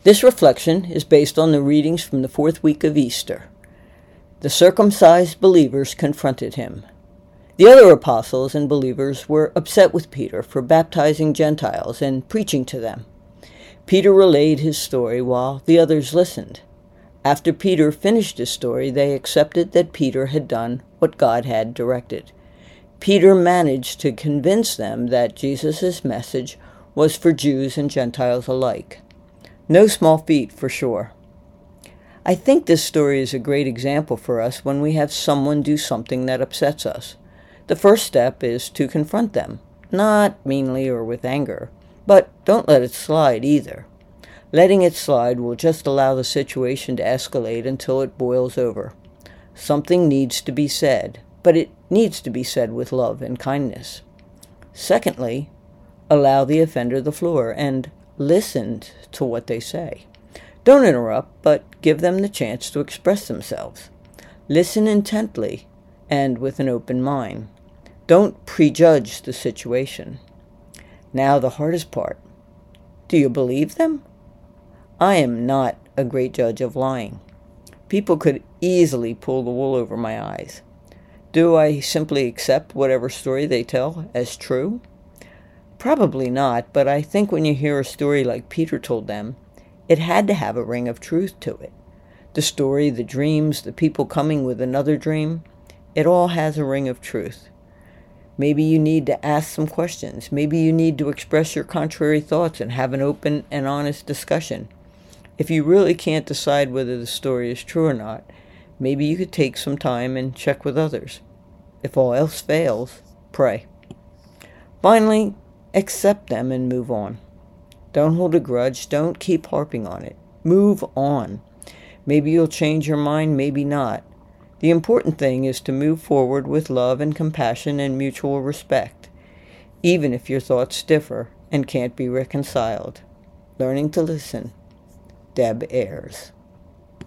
This reflection is based on the readings from the fourth week of Easter. The circumcised believers confronted him. The other apostles and believers were upset with Peter for baptizing Gentiles and preaching to them. Peter relayed his story while the others listened. After Peter finished his story, they accepted that Peter had done what God had directed. Peter managed to convince them that Jesus' message was for Jews and Gentiles alike. No small feat, for sure. I think this story is a great example for us when we have someone do something that upsets us. The first step is to confront them, not meanly or with anger, but don't let it slide either. Letting it slide will just allow the situation to escalate until it boils over. Something needs to be said, but it needs to be said with love and kindness. Secondly, allow the offender the floor and listen to what they say. Don't interrupt, but give them the chance to express themselves. Listen intently and with an open mind. Don't prejudge the situation. Now the hardest part. Do you believe them? I am not a great judge of lying. People could easily pull the wool over my eyes. Do I simply accept whatever story they tell as true? Probably not, but I think when you hear a story like Peter told them, it had to have a ring of truth to it. The story, the dreams, the people coming with another dream, it all has a ring of truth. Maybe you need to ask some questions. Maybe you need to express your contrary thoughts and have an open and honest discussion. If you really can't decide whether the story is true or not, maybe you could take some time and check with others. If all else fails, pray. Finally, accept them and move on. Don't hold a grudge. Don't keep harping on it. Move on. Maybe you'll change your mind, maybe not. The important thing is to move forward with love and compassion and mutual respect, even if your thoughts differ and can't be reconciled. Learning to listen. Deb Ayers.